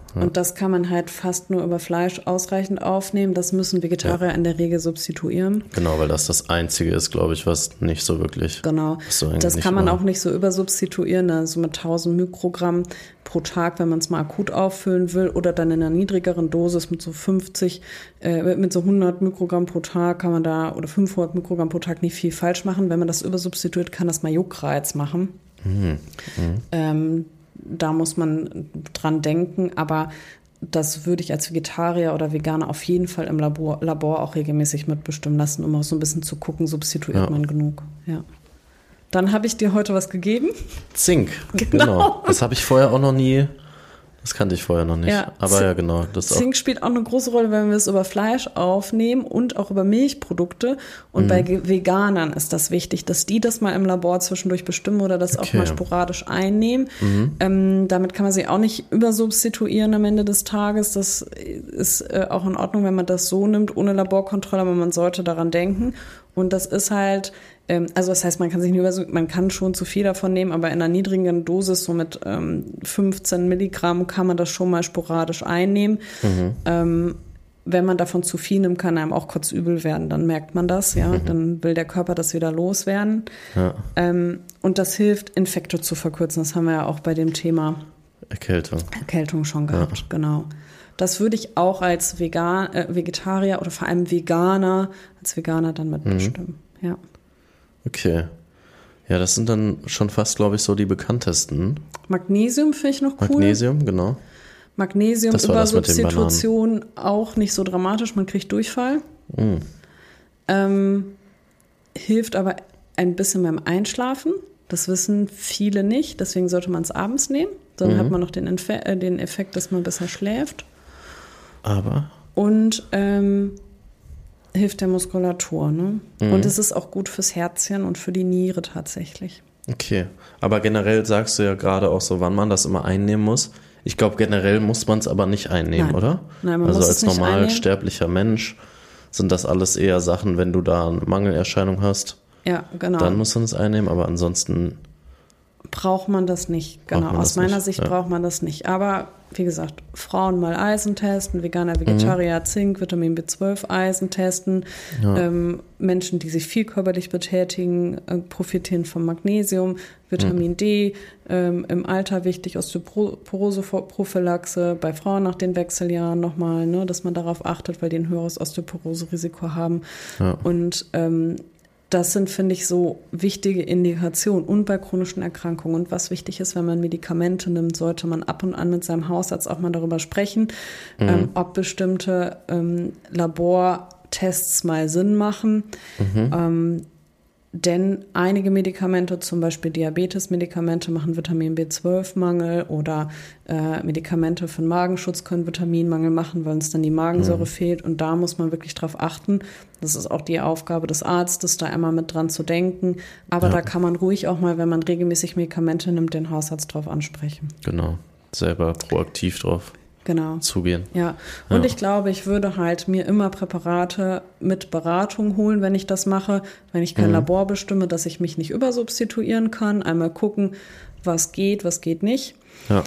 Ja. Und das kann man halt fast nur über Fleisch ausreichend aufnehmen. Das müssen Vegetarier Ja. in der Regel substituieren. Genau, weil das das Einzige ist, glaube ich, was nicht so wirklich... Genau. So Das kann man war. auch nicht so übersubstituieren, also mit tausend Mikrogramm pro Tag, wenn man es mal akut auffüllen will, oder dann in einer niedrigeren Dosis mit so fünfzig, äh, mit so hundert Mikrogramm pro Tag kann man da, oder fünfhundert Mikrogramm pro Tag nicht viel falsch machen. Wenn man das übersubstituiert, kann das mal Juckreiz machen. Mhm. Mhm. Ähm, da muss man dran denken, aber das würde ich als Vegetarier oder Veganer auf jeden Fall im Labor, Labor auch regelmäßig mitbestimmen lassen, um auch so ein bisschen zu gucken, substituiert Ja. man genug. Ja. Dann habe ich dir heute was gegeben. Zink, Genau. genau. Das habe ich vorher auch noch nie, das kannte ich vorher noch nicht. Ja, Aber Z- ja, genau. Das ist auch, Zink spielt auch eine große Rolle, wenn wir es über Fleisch aufnehmen und auch über Milchprodukte. Und Mhm. bei Ge- Veganern ist das wichtig, dass die das mal im Labor zwischendurch bestimmen oder das auch Okay. mal sporadisch einnehmen. Mhm. Ähm, damit kann man sie auch nicht übersubstituieren am Ende des Tages. Das ist äh, auch in Ordnung, wenn man das so nimmt, ohne Laborkontrolle, aber man sollte daran denken. Und das ist halt, ähm, also das heißt, man kann sich nicht über, man kann schon zu viel davon nehmen, aber in einer niedrigen Dosis, so mit ähm, fünfzehn Milligramm, kann man das schon mal sporadisch einnehmen. Mhm. Ähm, wenn man davon zu viel nimmt, kann einem auch kurz übel werden. Dann merkt man das, ja. Mhm. Dann will der Körper das wieder loswerden. ja, Ähm, und das hilft, Infekte zu verkürzen. Das haben wir ja auch bei dem Thema Erkältung. Erkältung schon gehabt, genau. Das würde ich auch als Vegan, äh, Vegetarier oder vor allem Veganer, als Veganer dann mitbestimmen. Mhm. Ja. Okay. Ja, das sind dann schon fast, glaube ich, so die bekanntesten. Magnesium finde ich noch cool. Magnesium, genau. Magnesium Das war über das mit den Substitution auch nicht so dramatisch, man kriegt Durchfall. Mhm. Ähm, hilft aber ein bisschen beim Einschlafen. Das wissen viele nicht, deswegen sollte man es abends nehmen. Dann Mhm. hat man noch den, Infe- äh, den Effekt, dass man besser schläft. Aber, Und ähm, hilft der Muskulatur. Ne? Mhm. Und es ist auch gut fürs Herzchen und für die Niere tatsächlich. okay. Aber generell sagst du ja gerade auch so, wann man das immer einnehmen muss. Ich glaube, generell muss man es aber nicht einnehmen, Nein. oder? Nein, man also muss als es nicht normal einnehmen. sterblicher Mensch sind das alles eher Sachen, wenn du da eine Mangelerscheinung hast, Ja, genau. dann muss man es einnehmen, aber ansonsten, Braucht man das nicht. Genau, Braucht man aus das meiner nicht, Sicht ja. braucht man das nicht. Aber wie gesagt, Frauen mal Eisen testen, Veganer, Vegetarier, Zink, Vitamin B zwölf, Eisen testen. ja, Ähm, Menschen, die sich viel körperlich betätigen, äh, profitieren vom Magnesium, Vitamin D, ähm, im Alter wichtig, Osteoporose-Prophylaxe, bei Frauen nach den Wechseljahren nochmal, ne, dass man darauf achtet, weil die ein höheres Osteoporose-Risiko haben. ja, Und ähm, das sind, finde ich, so wichtige Indikationen. Und bei chronischen Erkrankungen. Und was wichtig ist, wenn man Medikamente nimmt, sollte man ab und an mit seinem Hausarzt auch mal darüber sprechen, Mhm. ähm, ob bestimmte ähm, Labortests mal Sinn machen. Mhm. Ähm, denn einige Medikamente, zum Beispiel Diabetes-Medikamente, machen Vitamin B zwölf Mangel oder äh, Medikamente für den Magenschutz können Vitaminmangel machen, weil uns dann die Magensäure Mhm. fehlt. Und da muss man wirklich drauf achten. Das ist auch die Aufgabe des Arztes, da immer mit dran zu denken. Aber Ja. da kann man ruhig auch mal, wenn man regelmäßig Medikamente nimmt, den Hausarzt drauf ansprechen. genau. Selber proaktiv drauf Genau. zugehen. Ja, und Ja. ich glaube, ich würde halt mir immer Präparate mit Beratung holen, wenn ich das mache, wenn ich kein Mhm. Labor bestimme, dass ich mich nicht übersubstituieren kann. Einmal gucken, was geht, was geht nicht. Ja,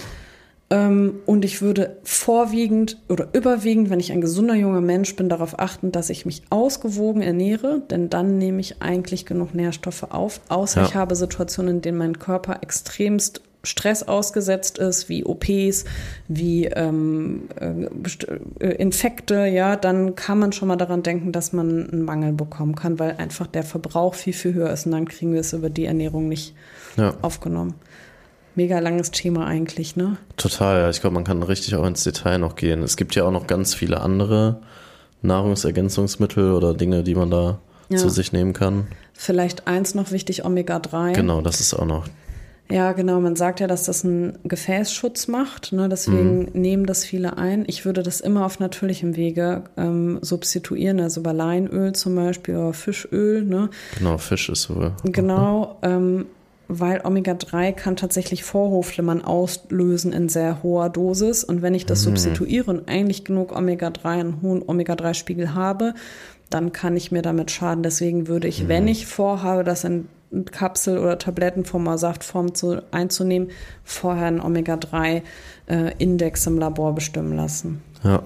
Ähm, und ich würde vorwiegend oder überwiegend, wenn ich ein gesunder junger Mensch bin, darauf achten, dass ich mich ausgewogen ernähre, denn dann nehme ich eigentlich genug Nährstoffe auf, außer Ja. ich habe Situationen, in denen mein Körper extremst Stress ausgesetzt ist, wie O Ps, wie ähm, äh, best- äh, Infekte, ja, dann kann man schon mal daran denken, dass man einen Mangel bekommen kann, weil einfach der Verbrauch viel, viel höher ist und dann kriegen wir es über die Ernährung nicht ja, aufgenommen. Mega langes Thema eigentlich, ne? total. Ja. Ich glaube, man kann richtig auch ins Detail noch gehen. Es gibt ja auch noch ganz viele andere Nahrungsergänzungsmittel oder Dinge, die man da Ja. zu sich nehmen kann. Vielleicht eins noch wichtig, Omega drei. Genau, das ist auch noch. Ja, genau. Man sagt ja, dass das einen Gefäßschutz macht. Ne? Deswegen nehmen das viele ein. Ich würde das immer auf natürlichem Wege ähm, substituieren, also über Leinöl zum Beispiel oder Fischöl. Ne? Genau, Fisch ist so. Genau, ähm, weil Omega drei kann tatsächlich Vorhofflimmern auslösen in sehr hoher Dosis. Und wenn ich das substituiere und eigentlich genug Omega drei, einen hohen Omega drei Spiegel habe, dann kann ich mir damit schaden. Deswegen würde ich, wenn ich vorhabe, das in Kapsel oder Tablettenform oder Saftform zu, einzunehmen, vorher einen Omega drei Index im Labor bestimmen lassen. Ja.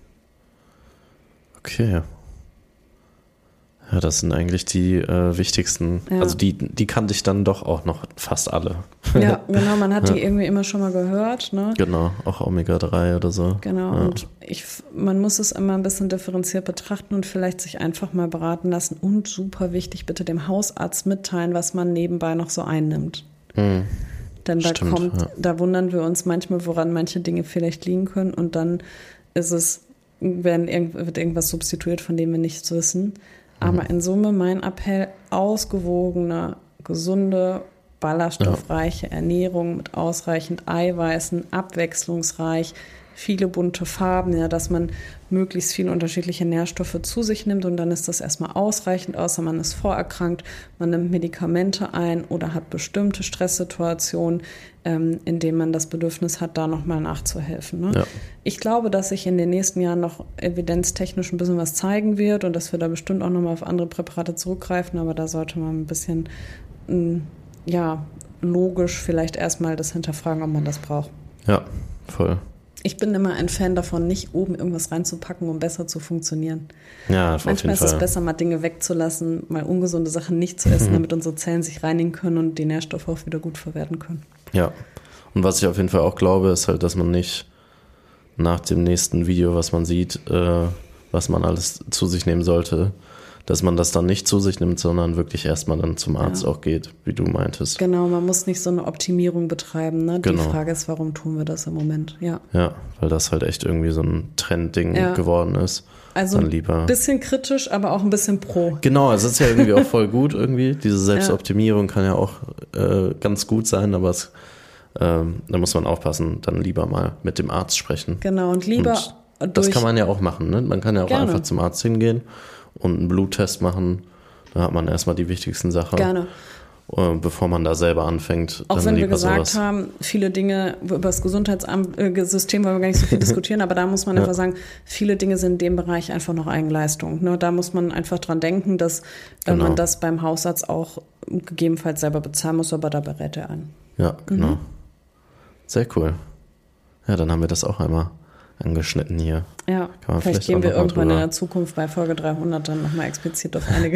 Okay. Ja, das sind eigentlich die äh, wichtigsten, Ja. also die, die kannte ich dann doch auch noch fast alle. Ja, genau, man hat Ja. die irgendwie immer schon mal gehört, ne? Genau, auch Omega drei oder so. Genau, Ja. und ich, man muss es immer ein bisschen differenziert betrachten und vielleicht sich einfach mal beraten lassen und super wichtig, bitte dem Hausarzt mitteilen, was man nebenbei noch so einnimmt. Hm. Denn da Stimmt, kommt, ja. da wundern wir uns manchmal, woran manche Dinge vielleicht liegen können und dann ist es, werden irgend, wird irgendwas substituiert, von dem wir nichts wissen. Aber in Summe mein Appell, ausgewogene, gesunde, ballaststoffreiche Ernährung mit ausreichend Eiweißen, abwechslungsreich, viele bunte Farben, ja, dass man möglichst viele unterschiedliche Nährstoffe zu sich nimmt und dann ist das erstmal ausreichend, außer man ist vorerkrankt, man nimmt Medikamente ein oder hat bestimmte Stresssituationen, ähm, in denen man das Bedürfnis hat, da nochmal nachzuhelfen. Ne? Ja. Ich glaube, dass sich in den nächsten Jahren noch evidenztechnisch ein bisschen was zeigen wird und dass wir da bestimmt auch nochmal auf andere Präparate zurückgreifen, aber da sollte man ein bisschen, mh, ja, logisch vielleicht erstmal das hinterfragen, ob man das braucht. Ja, voll. Ich bin immer ein Fan davon, nicht oben irgendwas reinzupacken, um besser zu funktionieren. Ja, auf Manchmal jeden ist es Fall. besser, mal Dinge wegzulassen, mal ungesunde Sachen nicht zu essen, damit unsere Zellen sich reinigen können und die Nährstoffe auch wieder gut verwerten können. Ja, und was ich auf jeden Fall auch glaube, ist halt, dass man nicht nach dem nächsten Video, was man sieht, äh, was man alles zu sich nehmen sollte, dass man das dann nicht zu sich nimmt, sondern wirklich erstmal dann zum Arzt Ja. auch geht, wie du meintest. Genau, man muss nicht so eine Optimierung betreiben. Ne? Genau. Die Frage ist, warum tun wir das im Moment? Ja. Ja, weil das halt echt irgendwie so ein Trendding Ja. geworden ist. Also Dann lieber. ein bisschen kritisch, aber auch ein bisschen pro. Genau, also es ist ja irgendwie auch voll gut irgendwie. Diese Selbstoptimierung kann ja auch äh, ganz gut sein, aber es, ähm, da muss man aufpassen, dann lieber mal mit dem Arzt sprechen. Genau, und lieber Und durch... das kann man ja auch machen, ne? Man kann ja auch Gerne. einfach zum Arzt hingehen und einen Bluttest machen. Da hat man erstmal die wichtigsten Sachen. Gerne. Äh, bevor man da selber anfängt. Auch dann wenn wir lieber gesagt sowas. haben, viele Dinge über das Gesundheitssystem wollen wir gar nicht so viel diskutieren, aber da muss man Ja. einfach sagen, viele Dinge sind in dem Bereich einfach noch Eigenleistung. Ne? Da muss man einfach dran denken, dass äh, Genau. man das beim Hausarzt auch gegebenenfalls selber bezahlen muss, aber da berät er an. Ja, genau. Mhm. Sehr cool. Ja, dann haben wir das auch einmal angeschnitten hier. Ja, Kann man vielleicht vielleicht gehen auch wir noch mal irgendwann in drüber. der Zukunft bei Folge dreihundert dann nochmal explizit auf einige.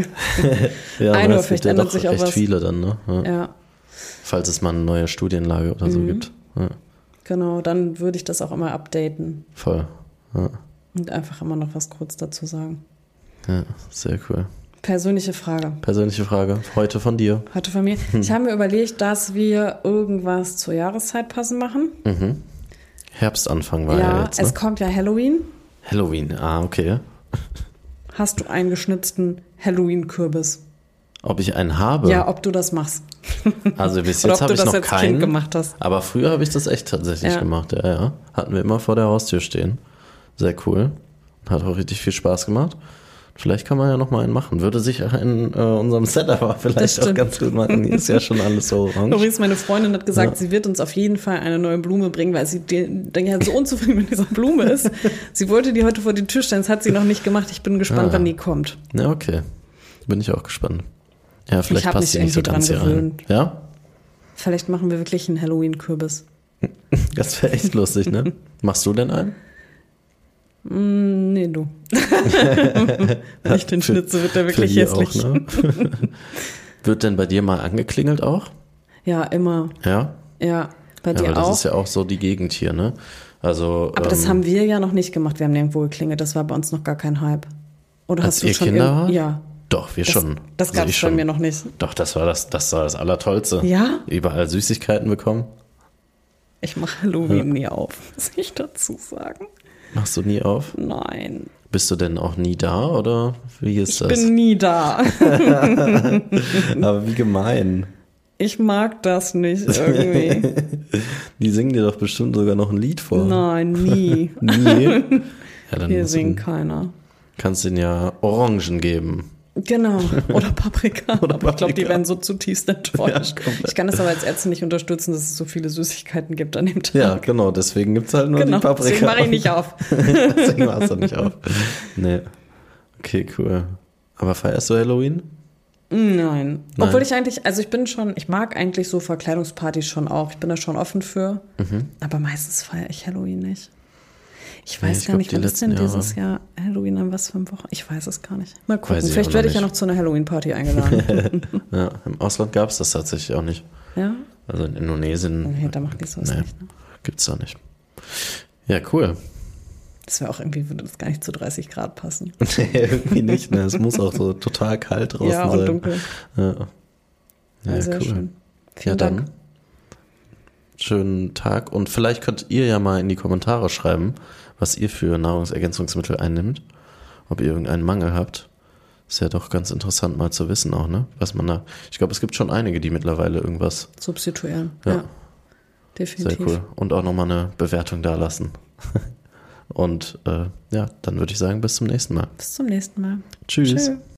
Ja, Ein aber Uhr, es vielleicht gibt ja ändert doch sich auch echt was. viele dann, ne? Ja. Ja, Falls es mal eine neue Studienlage oder so Mhm. gibt. Ja, genau, dann würde ich das auch immer updaten voll. Ja, und einfach immer noch was kurz dazu sagen. ja, sehr cool. Persönliche Frage. Persönliche Frage, heute von dir. Heute von mir. Ich habe mir überlegt, dass wir irgendwas zur Jahreszeit passend machen. Mhm. Herbstanfang war ja, ja, jetzt, es ne? kommt ja Halloween. Halloween, ah, okay. Hast du einen geschnitzten Halloween-Kürbis? Ob ich einen habe? Ja, ob du das machst. Also bis Oder jetzt ob habe du ich das noch als Kind keinen. gemacht hast. Aber früher habe ich das echt tatsächlich Ja. gemacht. Ja, ja. Hatten wir immer vor der Haustür stehen. Sehr cool. Hat auch richtig viel Spaß gemacht. Vielleicht kann man ja noch mal einen machen. Würde sich in äh, unserem Setup aber vielleicht Das auch stimmt. ganz gut machen. Hier ist ja schon alles so orange. Übrigens, meine Freundin hat gesagt, Ja. sie wird uns auf jeden Fall eine neue Blume bringen, weil sie die, die ja so unzufrieden mit dieser Blume ist. Sie wollte die heute vor die Tür stellen, das hat sie noch nicht gemacht. Ich bin gespannt, Ah. wann die kommt. Ja, okay. Bin ich auch gespannt. Ja, vielleicht hab passt mich die nicht so irgendwie ganz hier dran rein. gewöhnt. Ja? Vielleicht machen wir wirklich einen Halloween-Kürbis. Das wäre echt lustig, ne? Machst du denn einen? Mm, nee, du. Wenn ich den Für- schnitze, wird der Für wirklich hier hässlich. auch, ne? Wird denn bei dir mal angeklingelt auch? Ja, immer. Ja? Ja, bei Ja, dir weil das auch. ist ja auch so die Gegend hier, ne? Also, Aber das ähm, haben wir ja noch nicht gemacht. Wir haben nirgendwo geklingelt. Das war bei uns noch gar kein Hype. Oder Als hast du ihr schon Kinder irgend- wart? Ja, Doch, wir das, schon. das Also gab ich es bei schon. mir noch nicht. Doch, das war das, das war das Allertollste. Ja? Überall Süßigkeiten bekommen. Ich mache Halloween nie auf, muss ich dazu sagen. Machst du nie auf? Nein, Bist du denn auch nie da oder wie ist ich das? bin nie da. Aber wie gemein. Ich mag das nicht irgendwie. Die singen dir doch bestimmt sogar noch ein Lied vor. Nein, nie. Nie? Ja, dann Hier musst du- singt keiner. kannst du ihnen ja Orangen geben. Genau. Oder Paprika. Oder aber ich glaube, die Paprika. werden so zutiefst enttäuscht. Ja, komplett. Ich kann das aber als Ärztin nicht unterstützen, dass es so viele Süßigkeiten gibt an dem Tag. Ja, genau, deswegen gibt es halt nur genau. die Paprika. Deswegen mache ich nicht auf. Deswegen machst du nicht auf. Nee. Okay, cool. Aber feierst du Halloween? Nein. Nein. Obwohl ich eigentlich, also ich bin schon, ich mag eigentlich so Verkleidungspartys schon auch. Ich bin da schon offen für. Mhm. Aber meistens feiere ich Halloween nicht. Ich Nee, weiß ich gar glaub, nicht, die wann ist denn letzten dieses Jahr Halloween an was für eine Woche? Ich weiß es gar nicht. Mal gucken. Weiß ich Vielleicht auch werde noch ich ja nicht. noch zu einer Halloween-Party eingeladen. Ja, im Ausland gab es das tatsächlich auch nicht. Ja? Also in Indonesien Nee, da machen die sowas nee, nicht. Ne? gibt's da nicht. Ja, cool. Das wäre auch irgendwie, würde das gar nicht zu dreißig Grad passen. Nee, irgendwie nicht. Ne? Es muss auch so total kalt draußen Ja, und sein. dunkel. Ja, Ja, ja sehr cool. schön. Vielen Ja, dann Dank. schönen Tag. Und vielleicht könnt ihr ja mal in die Kommentare schreiben, was ihr für Nahrungsergänzungsmittel einnimmt. Ob ihr irgendeinen Mangel habt. Ist ja doch ganz interessant mal zu wissen auch, ne? Was man da. Ich glaube, es gibt schon einige, die mittlerweile irgendwas. Substituieren. Ja. Ja. Definitiv. Sehr cool. Und auch nochmal eine Bewertung da lassen. Und äh, ja, dann würde ich sagen, bis zum nächsten Mal. Bis zum nächsten Mal. Tschüss. Tschö.